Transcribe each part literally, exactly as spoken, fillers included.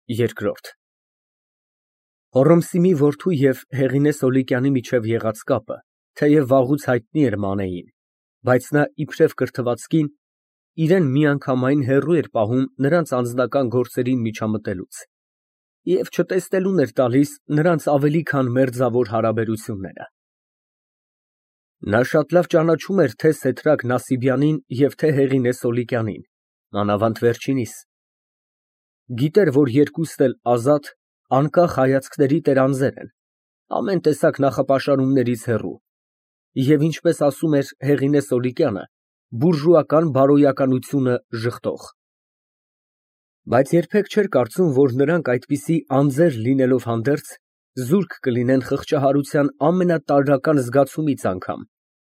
Երկրորդ Հոռոմսիմի որդու և Հեղինե Սոլիկյանի միջև եղած կապը թեև վաղուց հայտնի էր Մանեին, բայց նա իբրև կրթված կին, իրան միանգամայն հեռու էր պահում նրանց անձնական գործերին միջամտելուց և չտեսնելուն էր տալիս նրանց ավելի քան մերձավոր հարաբերությունները։ Նա շատ լավ ճանաչում էր թե Սեդրակ Նասիբյանին և թե Հեղինե Սոլիկյանին, մանավանդ վերջինիս։ Գիտեր, որ երկուսն էլ ազատ, անկախ հայացքների տերանձեր են, ամեն տեսակ նախապաշարումներից հեռու և, ինչպես ասում էր Հեղինե Սոլիկյանը, բուրժուական բարոյականությունը ժխտող։ Բայց երբեք չէր կարծում, որ նրանք այդպիսի անձեր լինելով հանդերձ, զուրկ կլինեն խղճահարության ամենատարրական զգացումից անգամ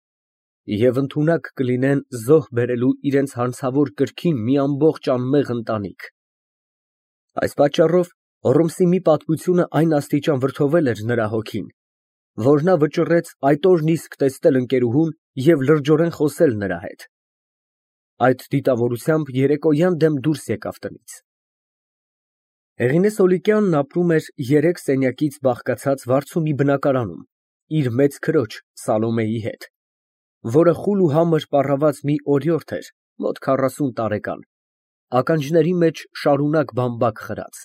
և ընդունակ կլինեն զոհ բերելու իրենց հանցավոր կրքին մի ամբողջ անմեղ ընտանիք։ Այս պատճառով Հոռոմսիմի պատմությունը այն աստիճան վրդովել էր նրա հոգին, որ նա վճռեց այդ օրն իսկ տեսնել ընկերուհուն և լրջորեն խոսել նրա հետ։ Այդ դիտավորությամբ երեկոյան դեմ դուրս եկավ տնից։ Հեղինե Սոլիկյանն ապրում էր երեք սենյակից բաղկացած վարձու մի բնակարանում իր մեծ քրոջ Սալոմեի հետ, որը խուլ ու համր պառաված մի օրիորդ էր, մոտ քառասուն տարեկան, ականջների մեջ շարունակ բամբակ խրած։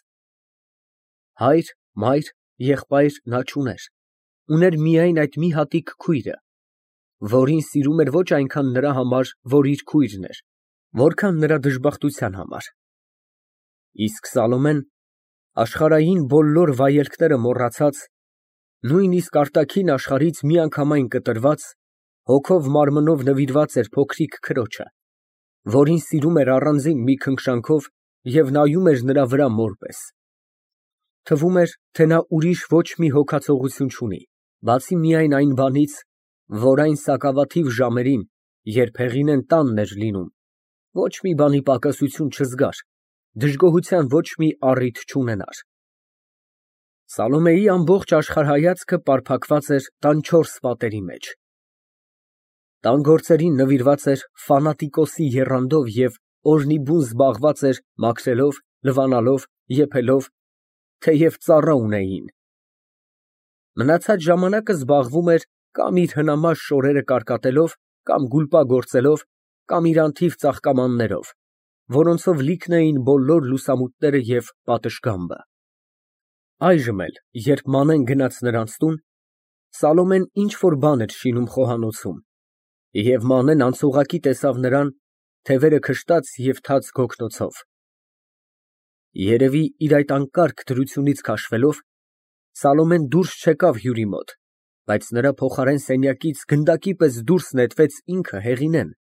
Հայր, մայր, եղբայր նա չուներ, ուներ միայն այդ մի հատիկ քույրը, որին սիրում էր ոչ այնքան նրա համար, որ իր քույրն էր, որքան նրա դժբախտության համար։ Իսկ Սալոմեն, աշխարհային բոլոր վայելքները մոռացած, նույնիսկ արտաքին աշխարհից միանգամայն կտրված, հոգով մարմնով նվիրված էր փոքրիկ քրոջը, որին սիրում էր առանձին մի քնքշանքով և նայում էր նրա վրա մոր պես։ Թվում էր, թե նա ուրիշ ոչ մի հոգացողություն չունի, բացի միայն այն բանից, որ այն սակավաթիվ ժամերին, երբ Հեղինեն տանն էր լինում, ոչ մի բանի պակասություն չզգար, դժգոհության ոչ մի առիթ չունենար։ Սալոմեի ամբողջ աշխարհայացքը պարփակված էր տան չորս պատերի մեջ։ Տան գործերին նվիրված էր ֆանատիկոսի եռանդով և օրնիբուն զբաղված էր մաքրելով, լվանալով, եփելով, թեև ծառա ունեին։ Մնացած ժամանակը զբաղվում էր կամ իր հնամաշ շորերը կարկատելով, կամ գուլպա գործելով, կամ իր անթիվ ծաղկամաններով, որոնցով լիքն էին բոլոր լուսամուտները և պատշգամբը։ Այժմ էլ, երբ Մանեն գնաց նրանց տուն, Սալոմեն ինչ֊որ բան էր շինում խոհանոցում, և Մանեն անցուղակի տեսավ նրան, թևերը քշտած և թաց գոգնոցով։ Երևի իր այդ անկարգ դրությունից քաշվելով, Սալոմեն դուրս չեկավ հյուրի մոտ, բայց նրա փոխարեն սենյակից գնդակի պես դուրս նետվեց ինքը Հեղինեն,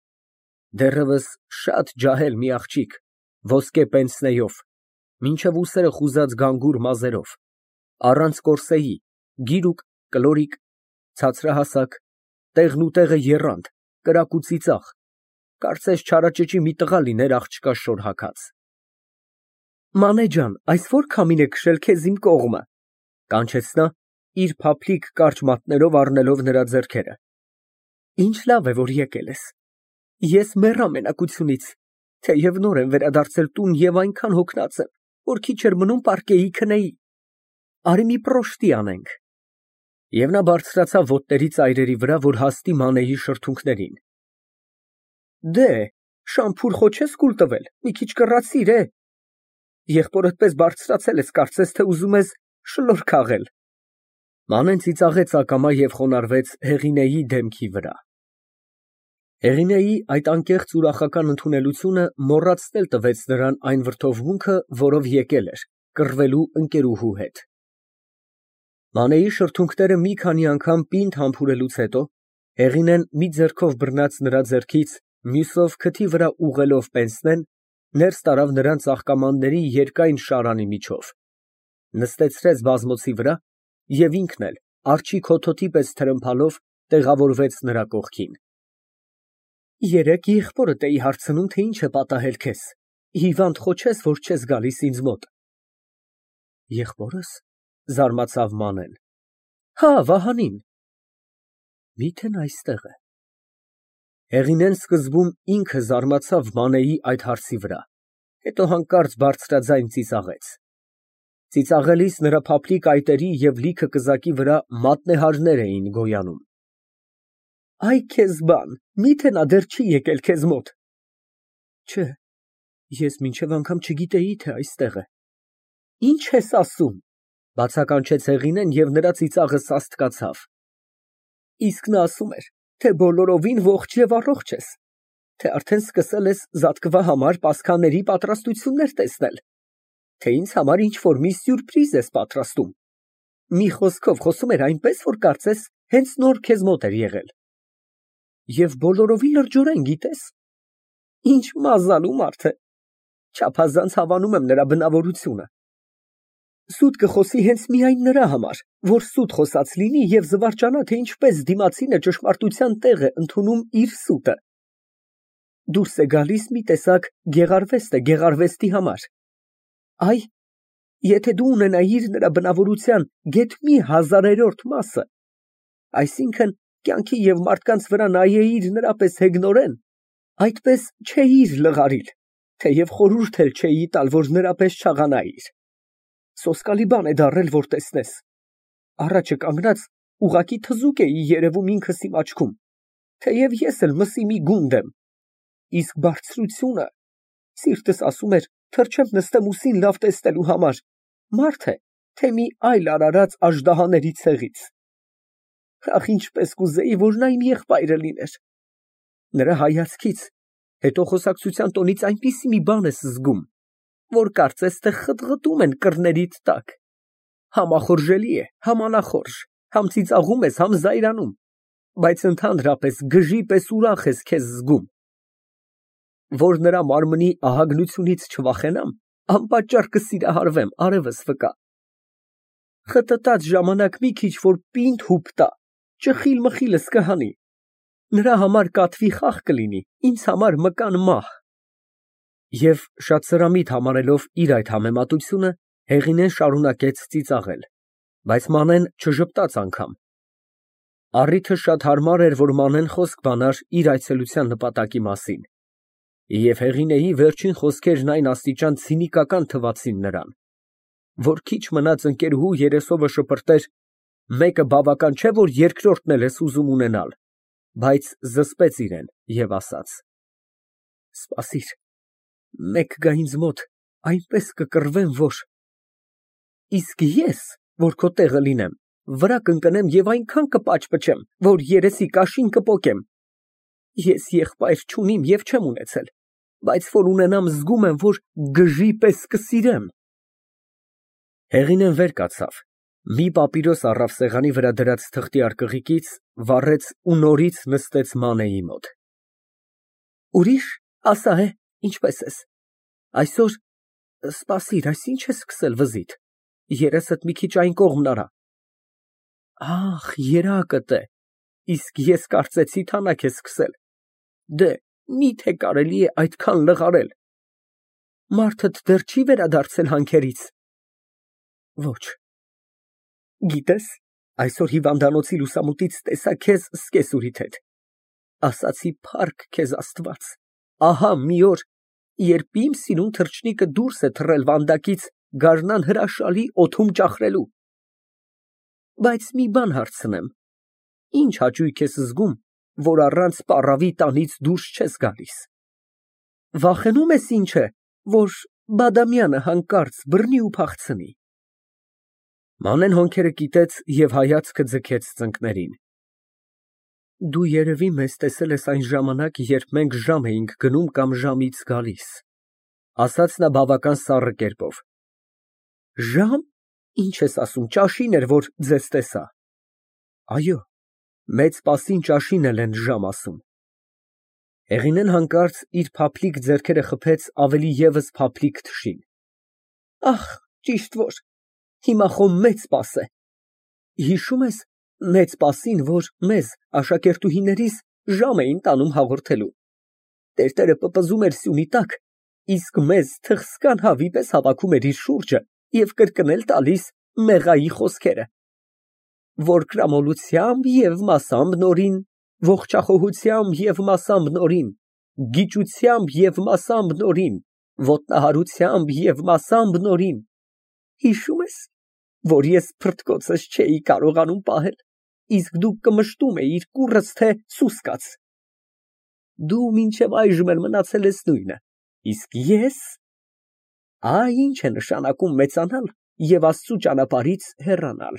դեռևս շատ ջահել մի աղջիկ, ոսկե պենսնեով, մինչև ուսերը խուզած գանգուր մազերով, առանց կորսեի, գիրուկ, կլորիկ, ցածրահասակ, տեղնուտեղը եռանդ, կրակ ու ծիծաղ, կարծես չարաճճի մի տղա լիներ աղջկա շոր հագած։ «Մանե ջան, այս ո՞ր քամին է քշել քեզ իմ կողմը», ֊ կանչեց նա, իր փափլիկ կարճ մատներով առնելով նրա ձեռքերը։ «Ինչ լավ է, որ եկել ես։ Ես մեռա մենակությունից, թեև նոր եմ վերադարձել տուն և այնքան հոգնած եմ, որ քիչ էր մնում պառկեի քնեի։ Արի մի պռոշտի անենք»։ Եվ նա բարձրացավ ոտների ծայրերի վրա, որ հասնի Մանեի շրթունքներին։ Դե, շամփուր չես կուլ տվել, մի քիչ կռացիր, է։ Եղբորդ պես բարձրացել ես, կարծես թե ուզում ես շլոր քաղել։ Մանեն ծիծաղեց ակամա և խոնարհվեց Հեղինեի դեմքի վրա։ Հեղինեի այդ անկեղծ ուրախական ընդունելությունը մոռացնել տվեց նրան այն վրդովմունքը, որով եկել էր, կռվելու ընկերուհու հետ։ Մանեի շրթունքները մի քանի անգամ պինդ համբուրելուց հետո Հեղինեն մի ձեռքով բռնած նրա ձեռքից, մյուսով քթի վրա ուղղելով պենսնեն, ներս տարավ նրան ծաղկամանների երկայն շարանի միջով, նստեցրեց բազմոցի վրա և ինքն էլ, արջի քոթոթի պես թրմփալով, տեղավորվեց նրա կողքին։ Երեկ եղբորդ էի հարցնում, թե ինչ է պատահել քեզ, հիվանդ խո չես, որ չես գալիս ինձ մոտ։ Եղբորս, զարմացավ Մանեն։ Հա, Վահանին։ Մի՞թե նա այստեղ է։ Հեղինեն սկզբում ինքը զարմացավ Մանեի այդ հարցի վրա, հետո հանկարծ բարձրաձայն ծիծաղեց։ Ծիծաղելիս նրա փափլիկ այտերի և լիքը կզակի վրա մատնեհարներ էին գոյանում։ Այ քեզ բան, միթե նա դեռ չի եկել քեզ մոտ։ Չէ, ես մինչև անգամ չգիտեի, թե այստեղ է։ Ինչ ես ասում, բացականչեց Հեղինեն և նրա ծիծաղը սաստկացավ։ Իսկ նա ասում էր, թե բոլորովին ողջ և առողջ ես, թե արդեն սկսել ես զատկվա համար պասխաների պատրաստություններ տեսնել, թե ինձ համար ինչ-որ մի սյուրպրիզ ես պատրաստում։ Մի խոսքով խոսում էր այնպես, որ կարծես հենց նոր քեզ մոտ էր եղել։ Եվ բոլորովին լրջորեն, գիտես, ինչ մազալու մարդ է, չափազանց հավանում եմ նրա բնավորությունը։ Սուտ կխոսի հենց միայն նրա համար, որ սուտ խոսած լինի և զվարճանա, թե ինչպես դիմացինը ճշմարտության տեղ է ընդունում իր սուտը։ Դուրս է գալիս մի տեսակ գեղարվեստ է գեղարվեստի համար։ Այ, եթե դու ունենայիր նրա բնավորության գեթ մի հազարերորդ մասը, այսինքն կյանքի և մարդկանց վրա նայեիր նրա պես հեգնորեն, այդպես չէիր լղարիլ, թեև խորհուրդ էլ չէի տալ, որ նրա պես չաղանայիր։ Սոսկալի բան է դառել, որ տեսնես։ Առաջը կանգնած ուղղակի թզուկ էի երևում ինքս իմ աչքում, թեև ես էլ մսի մի գունդ եմ։ Իսկ բարձրությունը, սիրտս ասում էր, թռչեմ նստեմ ուսին լավ տեսնելու համար, մարդ է, թե մի այլ արարած աժդահաների ցեղից։ Ախ, ինչպես կուզեի, որ նա իմ եղբայրը լիներ։ Նրա հայացքից, հետո խոսակցության տոնից այնպիսի մի բան ես զգում, որ կարծես թե խտղտում են կռներիդ տակ։ Համախորժելի է, համ անախորժ, համ ծիծաղում ես, համ զայրանում, բայց ընդհանրապես գժի պես ուրախ ես քեզ զգում։ Որ նրա մարմնի ահագնությունից չվախենամ, անպատճառ կսիրահարվեմ, արևս վկա։ Խտտած ժամանակ մի քիչ որ պինդ հուպ տա, ճխիլ-մխիլս կհանի, նրա համար կատվի խաղ կլինի, ինձ համար մկան մահ։ Եվ շատ սրամիտ համարելով իր այդ համեմատությունը, Հեղինեն շարունակեց ծիծաղել, բայց Մանեն չժպտաց անգամ։ Առիթը շատ հարմար էր, որ Մանեն խոսք բանար իր այցելության նպատակի մասին, և Հեղինեի վերջին խոսքերն այն աստիճան ցինիկական թվացին նրան, որ քիչ մնաց ընկերուհու երեսովը շպրտեր. «Մեկը բավական չէ, որ երկրորդն էլ ես ուզում ունենալ», բայց զսպեց իրեն և ասաց. Սպասիր, մեկ գա ինձ մոտ, այնպես կկռվեմ, որ… Իսկ ես, որ քո տեղը լինեմ, վրա կընկնեմ և այնքան կպաճպճեմ, որ երեսի կաշին կպոկեմ։ Ես եղբայր չունիմ և չեմ ունեցել, բայց որ ունենամ, զգում եմ, որ գժի պես կսիրեմ։ Հեղինեն վեր կացավ, մի պապիրոս առավ սեղանի վրա դրած թղթի արկղիկից, վառեց ու նորից նստեց Մանեի մոտ։ Ուրիշ, ասա է, ինչպես ես։ Այսօր… Սպասիր, այս ինչ ես սկսել վզիդ, երեսդ մի քիչ այն կողմն արա։ Ախ, երակդ է, իսկ ես կարծեցի թանաք ես սկսել։ Դե, միթե կարելի է այդքան լղարել։ Մարդդ դեռ չի վերադարձել հանքերից։ Ոչ։ Գիտես, այսօր հիվանդանոցի լուսամուտից տեսա քեզ սկեսուրիդ հետ։ Ասացի փառք քեզ Աստված, ահա մի օր, երբ իմ սիրուն թռչնիկը դուրս է թռել վանդակից գարնան հրաշալի օդում ճախրելու։ Բայց մի բան հարցնեմ, ինչ հաճույք ես զգում, որ առանց պառավի տանից դուրս չես գալիս։ Վախենում ես ինչ է, որ Բադամյանը հանկարծ բռնի ու փախցնի։ Մանեն հոնքերը կիտեց և հայացքը ձգեց ծնկներին։ Դու երևի մեզ տեսել ես այն ժամանակ, երբ մենք ժամ էինք գնում կամ ժամից գալիս, ասաց նա բավական սառը կերպով։ Ժամ, ինչ ես ասում, ճաշին էր, որ ձեզ տեսա։ Այո, մեծ պասին ճաշին էլ են ժամ ասում։ Հեղինեն հանկարծ իր փափլիկ ձեռքերը խփեց ավելի ևս փափլիկ թշին։ Ախ, ճիշտ որ, հիմա խո մեծ պաս է։ Հիշում ես մեծ պասին, որ մեզ, աշակերտուհիներիս, ժամ էին տանում հաղորդելու։ Տերտերը պպզում էր սյունի տակ, իսկ մեզ թխսկան հավի պես հավաքում էր իր շուրջը և կրկնել տալիս մեղայի խոսքերը. որ կրամոլությամբ և մասամբ նորին, ողջախոհությամբ և մասամբ նորին, գիճությամբ և մասամբ նորին, ոտնահարությամբ և մասամբ նորին, Հիշում ես, որ ես փրտկոցս չէի կարողանում պահել, իսկ դու կմշտում էիր կուռս թե սուսկաց։ Դու մինչև այժմ էլ մնացել ես նույնը, իսկ ես… Այ ինչ է նշանակում մեծանալ և Աստծու ճանապարհից հեռանալ։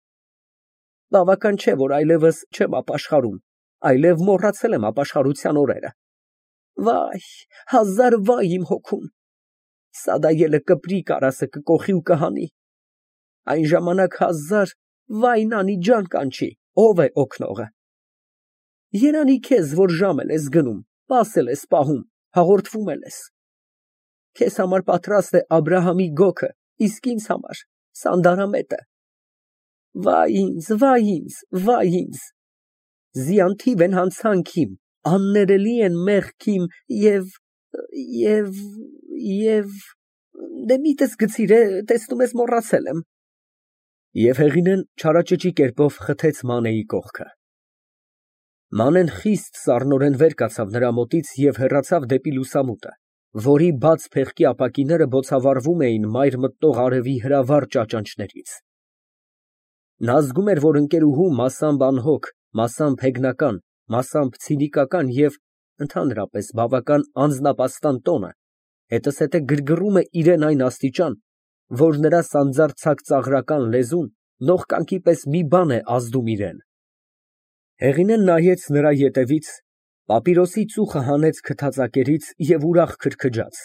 Բավական չէ, որ այլևս չեմ ապաշխարում, այլև մոռացել եմ ապաշխարության օրերը։ Վայ, հազար վայ իմ հոգուն, սադայելը կպրի, կարասը կկոխի ու կհանի։ Այն ժամանակ հազար վայ նանի ջան կանչի, ով է օգնողը։ Երանի քեզ, որ ժամել ես գնում, պասել ես պահում, հաղորդվում ես։ Քեզ համար պատրաստ է Աբրահամի գոգը, իսկ ինձ համար սանդարամետը։ Վայ ինձ, վայ ինձ, վայ ինձ, զիանթիվ են հանցանքիմ, աններելի են մեղքիմ և… և… և… դե միտս գցիր, տեսնում ես մոռացել եմ։ Եվ Հեղինեն չարաճճի կերպով խթեց Մանեի կողքը։ Մանեն խիստ սառնորեն վեր կացավ նրա մոտից և հեռացավ դեպի լուսամուտը, որի բաց փեղկի ապակիները բոցավառվում էին մայր մտնող արևի հրավառ ճաճանճներից։ Նա զգում էր, որ ընկերուհու մասամբ անհոգ, մասամբ հեգնական, մասամբ ցինիկական և ընդհանրապես բավական անձնապաստան տոնը հետզհետե գրգռում է իրան այն աստիճան, որ նրա սանձարձակ ծաղրական լեզուն նողկանքի պես մի բան է ազդում իրան։ Հեղինեն նայեց նրա ետևից, պապիրոսի ծուխը հանեց քթածակերից և ուրախ քրքջաց։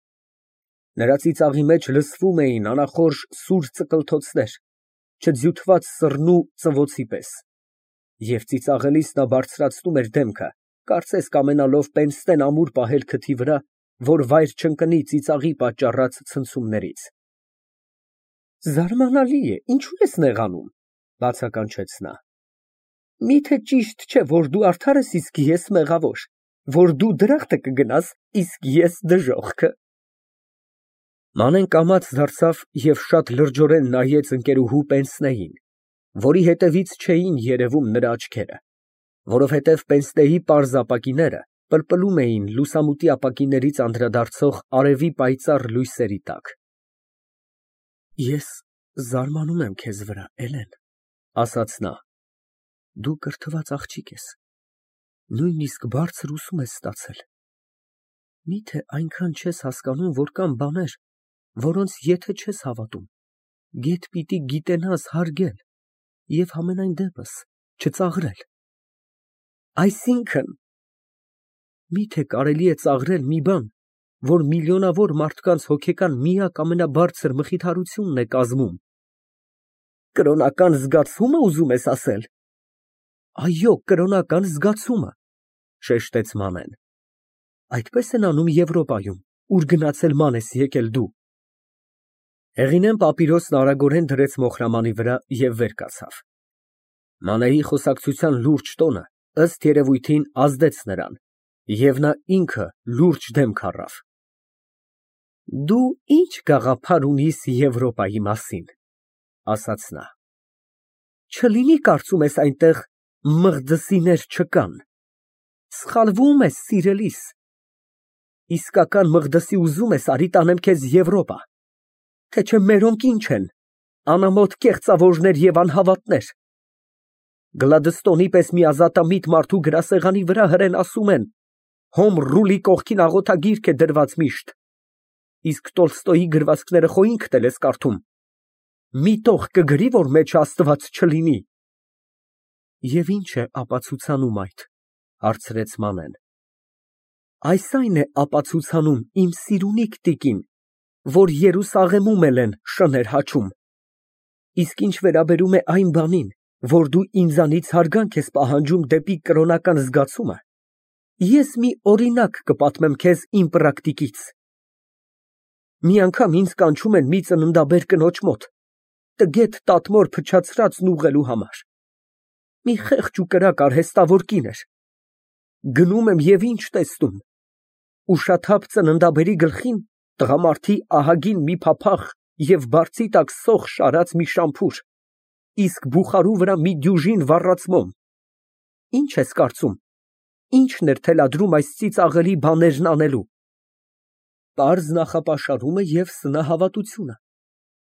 Նրա ծիծաղի մեջ լսվում էին անախորժ սուր ծկլթոցներ, չձյուտված սռնու ծվոցի պես, և ծիծաղելիս նա բարձրացնում էր դեմքը, կարծես կամենալով պենսնեն ամուր պահել քթի վրա, որ վայր չընկնի ծիծաղի պատճառած ցնցումներից։ Զարմանալի է, ինչո՞ւ ես նեղանում, բացականչեց նա։ Միթե ճիշտ չէ, որ դու արդար ես, իսկ ես մեղավոր, որ դու դրախտը կգնաս, իսկ ես դժոխքը։ Մանեն կամաց դարձավ և շատ լրջորեն նայեց ընկերուհու պենսնեին, որի հետևից չէին երևում նրա աչքերը, որովհետև պենսնեի պարզ ապակիները պլպլում էին լուսամուտի ապակիներից անդրադարձող արևի պայծառ լույսերի տակ։ Ես զարմանում եմ քեզ վրա, Էլեն, ասաց նա, դու կրթված աղջիկ ես, նույնիսկ բարձր ուսում ես ստացել, միթե այնքան չես հասկանում, որ կան բաներ, որոնց եթե չես հավատում, գեթ պիտի գիտենաս հարգել և համենայն դեպս չծաղրել։ Այսինքն… Միթե կարելի է ծաղրել մի բան, որ միլիոնավոր մարդկանց հոգեկան միակ ամենաբարձր մխիթարությունն է կազմում։ Կրոնական զգացո՞ւմը ուզում ես ասել։ Այո, կրոնական զգացումը, շեշտեց Մանեն։ Այդպես են անում Եվրոպայում, ուր գնացել ման ես եկել դու։ Հեղինեն պապիրոսն արագորեն դրեց մոխրամանի վրա և վեր կացավ։ Մանեի խոսակցության լուրջ տոնը, ըստ երևույթին, ազդեց նրան, և նա ինքը լուրջ դեմք առավ։ Դու ի՞նչ գաղափար ունիս Եվրոպայի մասին, ասաց նա։ Չլինի կարծում ես այնտեղ Մղդսիներ չկան։ Սխալվում ես, սիրելիս։ Իսկական Մղդսի ուզում ես, արի տանեմ քեզ Եվրոպա, թե չէ մերոնք ինչ են, անամոթ կեղծավորներ և անհավատներ։ Գլադստոնի պես մի ազատամիտ մարդու գրասեղանի վրա հրեն ասում են. Հոմ Ռուլի կողքին աղոթագիրք է դրված միշտ, իսկ Տոլստոյի գրվածքները խո ինքդ էլ ես կարդում։ Մի տող կգրի, որ մեջը Աստված չլինի։ Եվ ի՞նչ է ապացուցանում այդ, հարցրեց Մանեն։ Այս այն է ապացուցանում, իմ սիրունիք տիկին, որ Երուսաղեմում էլ են շներ հաչում։ Իսկ ինչ վերաբերում է այն բանին, որ դու ինձանից հարգանք ես պահանջում դեպի կրոնական զգացումը, ես մի օրինակ կպատմեմ քեզ իմ պրակտիկից։ Մի անգամ ինձ կանչում են մի ծննդաբեր կնոջ մոտ, տգետ տատմոր փչացրածն ուղղելու համար։ Մի խեղճ ու կրակ արհեստավոր կին էր։ Գնում եմ և ինչ տեսնում։ Ուշաթափ ծննդաբերի գլխին տղամարդի ահագին մի փափախ և բարձի տակ սոխ շարած մի շամփուր, իսկ բուխարու վրա մի դյուժին վառած մոմ։ Ինչ ես կարծում, ի՞նչն էր թելադրում այս ծիծաղելի բաներն անելու։ Պարզ նախապաշարումը և սնահավատությունը։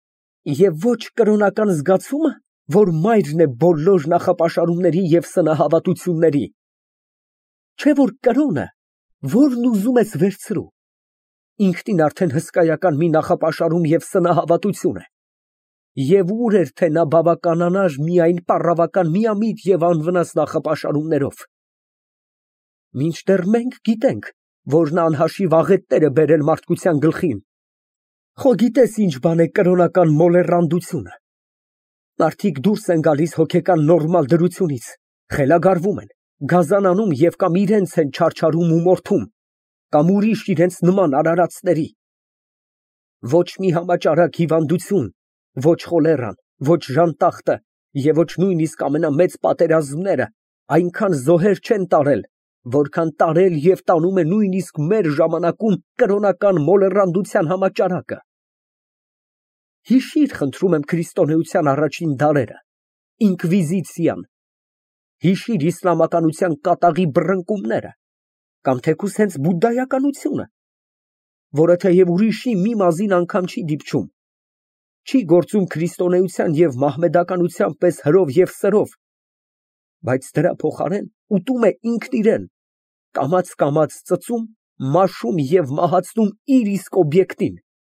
Եվ ոչ կրոնական զգացումը, որ մայրն է բոլոր նախապաշարումների և սնահավատությունների։ Չէ որ կրոնը, որն ուզում ես վերցրու, ինքնին արդեն հսկայական մի նախապաշարում և սնահավատություն է։ Եվ ուր էր թե նա բավականանար միայն պառավական միամիտ և անվնաս նախապաշարումներով։ Մինչդեռ մենք գիտենք, որ նա անհաշիվ աղետներ է բերել մարդկության գլխին։ Խո գիտես ինչ բան է կրոնական մոլեռանդությունը։ Մարդիկ դուրս են գալիս հոգեկան նորմալ դրությունից, խելագարվում են, գազանանում և կամ իրենց են չարչարում ու մորթում, կամ ուրիշ իրենց նման արարածների։ Ոչ մի համաճարակ հիվանդություն, ոչ խոլերան, ոչ ժանտախտը և ոչ նույնիսկ ամենամեծ պատերազմները այնքան զոհեր չեն տարել, որքան տարել և տանում է նույնիսկ մեր ժամանակում կրոնական մոլեռանդության համաճարակը։ Հիշիր, խնդրում եմ, քրիստոնեության առաջին դարերը, ինկվիզիցիան, հիշիր իսլամականության կատաղի բռնկումները, կամ թեկուզ հենց բուդդայականությունը, որը թեև ուրիշի մի մազին անգամ չի դիպչում, չի գործում քրիստոնեության և մահմեդականության պես հրով և սրով, բայց դրա փոխարեն ուտում է ինքն իրեն, կամաց֊կամաց ծծում, մաշում և մահացնում իր իսկ օբյեկտին։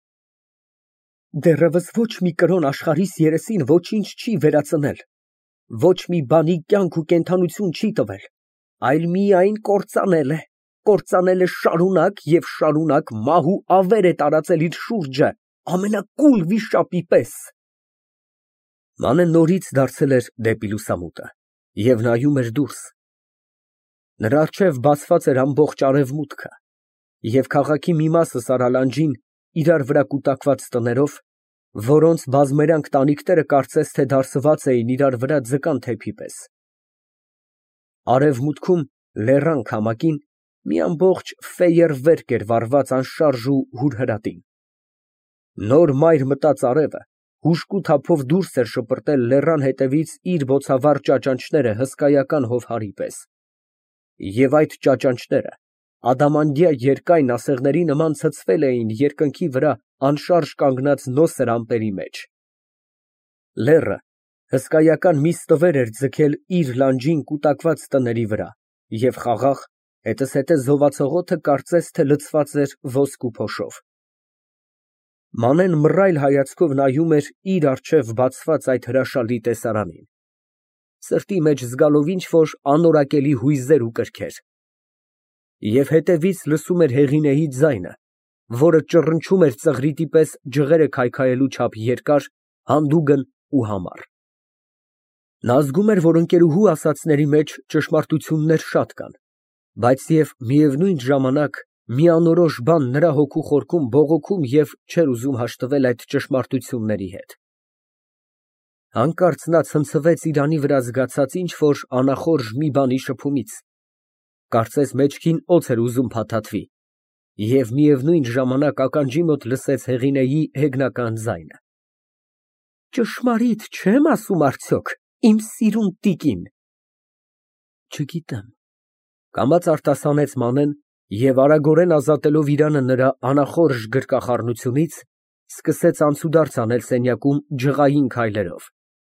Դեռևս ոչ մի կրոն աշխարհիս երեսին ոչինչ չի վերածնել, ոչ մի բանի կյանք ու կենդանություն չի տվել, այլ միայն կործանել է, կործանել է շարունակ և շարունակ մահ ու ավեր է տարածել իր շուրջը ամենակուլ վիշապի պես։ Մանեն նորից դարձել էր դեպի լուսամուտը և նայում էր դուրս։ Նրա առջև բացված էր ամբողջ արևմուտքը, և քաղաքի մի մասը սարալանջին իրար վրա կուտակված տներով, որոնց բազմերանգ տանիքները կարծես թե դարսված էին իրար վրա ձկան թեփի պես։ Արևմուտքում, լեռան քամակին, մի ամբողջ ֆեյերվերկ էր վառված անշարժ ու հուրհրատին։ Նոր մայր մտած արևը հուժկու թափով դուրս էր շպրտել լեռան հետևից իր բոցավառ ճաճանճները հսկայական հովհարի պես, և այդ ճաճանճները ադամանդյա երկայն ասեղների նման ցցվել էին երկնքի վրա անշարժ կանգնած նոսր ամպերի մեջ։ Լեռը հսկայական մի ստվեր էր ձգել իր լանջին կուտակված տների վրա, և խաղաղ, հետզհետե զովացողոթը կարծես թե լցված էր ոսկու փոշով։ Մանեն մռայլ հայացքով նայում էր իր առջև բացված այդ հրաշալի տեսարանին, սրտի մեջ զգալով ինչ֊որ անորակելի հույզեր ու կրքեր, և հետևից լսում էր Հեղինեի ձայնը, որը ճռնչում էր ծղրիտի պես ջղերը քայքայելու չափ երկար, հանդուգն ու համառ։ Նա զգում էր, որ ընկերուհու ասածների մեջ ճշմարտություններ շատ կան, բայց և միևնույն ժամանակ մի անորոշ բան նրա հոգու խորքում բողոքում և չէր ուզում հաշտվել այդ ճշմարտությունների հետ։ Հանկարծ նա ցնցվեց իրանի վրա զգացած ինչ֊որ անախորժ մի բանի շփումից, կարծես մեջքին օձ էր ուզում փաթաթվի, և միևնույն ժամանակ ականջի մոտ լսեց Հեղինեի հեգնական ձայնը. Ճշմարիտ չե՞մ ասում արդյոք, իմ սիրուն տիկին։ Չգիտեմ, կամաց արտասանեց Մանեն և արագորեն ազատելով իրանը նրա անախորժ գրկախառնությունից, սկսեց անցուդարձ անել սենյակում ջղային քայլերով։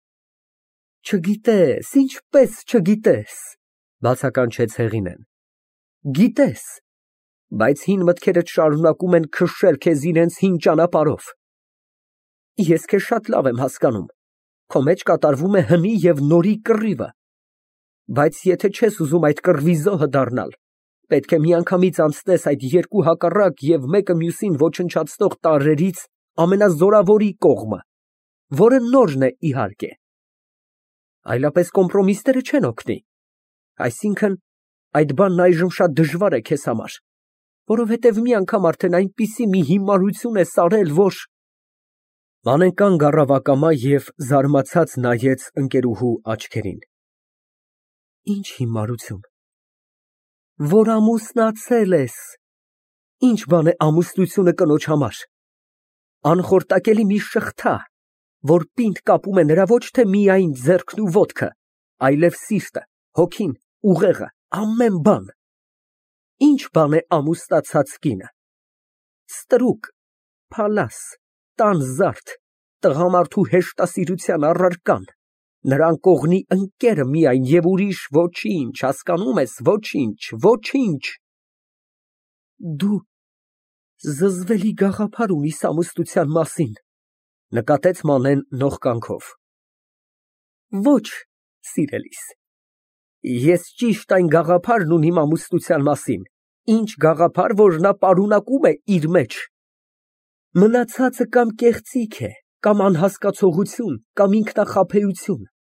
Չգիտես, ինչպես չգիտես, բացականչեց Հեղինեն։ Գիտես, բայց հին մտքերդ շարունակում են քշել քեզ իրենց հին ճանապարհով։ Ես քեզ շատ լավ եմ հասկանում, քո մեջ կատարվում է հնի և նորի կռիվը, բայց եթե չես ուզում այդ կռվի զոհը դառնալ, պետք է միանգամից անցնես այդ երկու հակառակ և մեկը մյուսին ոչնչացնող տարրերից ամենազորավորի կողմը, որը նորն է, իհարկե։ Այլապես կոմպրոմիսները չեն օգնի, այսինքն՝ այդ բանն այժմ շատ դժվար է քեզ համար, որովհետև մի անգամ արդեն այնպիսի մի հիմարություն ես արել, որ… Մանեն կանգ առավ ակամա և զարմացած նայեց ընկերուհու աչքերին։ Ինչ հիմարություն։ Որ ամուսնացել ես։ Ինչ բան է ամուսնությունը կնոջ համար։ Անխորտակելի մի շղթա, որ պինդ կապում է նրա ոչ թե միայն ձեռքն ու ոտքը, այլև սիրտը, հոգին, ուղեղը, ամեն բան։ Ինչ բան է ամուսնացած կինը։ Ստրուկ, փալաս, տանզարդ, տղամարդու հեշտասիրության առարկան, նրան կողնի ընկերը միայն և ուրիշ ոչինչ, հասկանում ես, ոչինչ, ոչինչ։ Դու զզվելի գաղափար ունիս ամուսնության մասին, նկատեց Մանեն նողկանքով։ Ոչ, սիրելիս, ես ճիշտ այն գաղափարն ունիմ ամուսնության մասին, ինչ գաղափար, որ նա պարունակում է իր մեջ։ Մնացածը կամ կեղծիք է, կամ անհասկացողություն, կամ ինքնախաբեություն։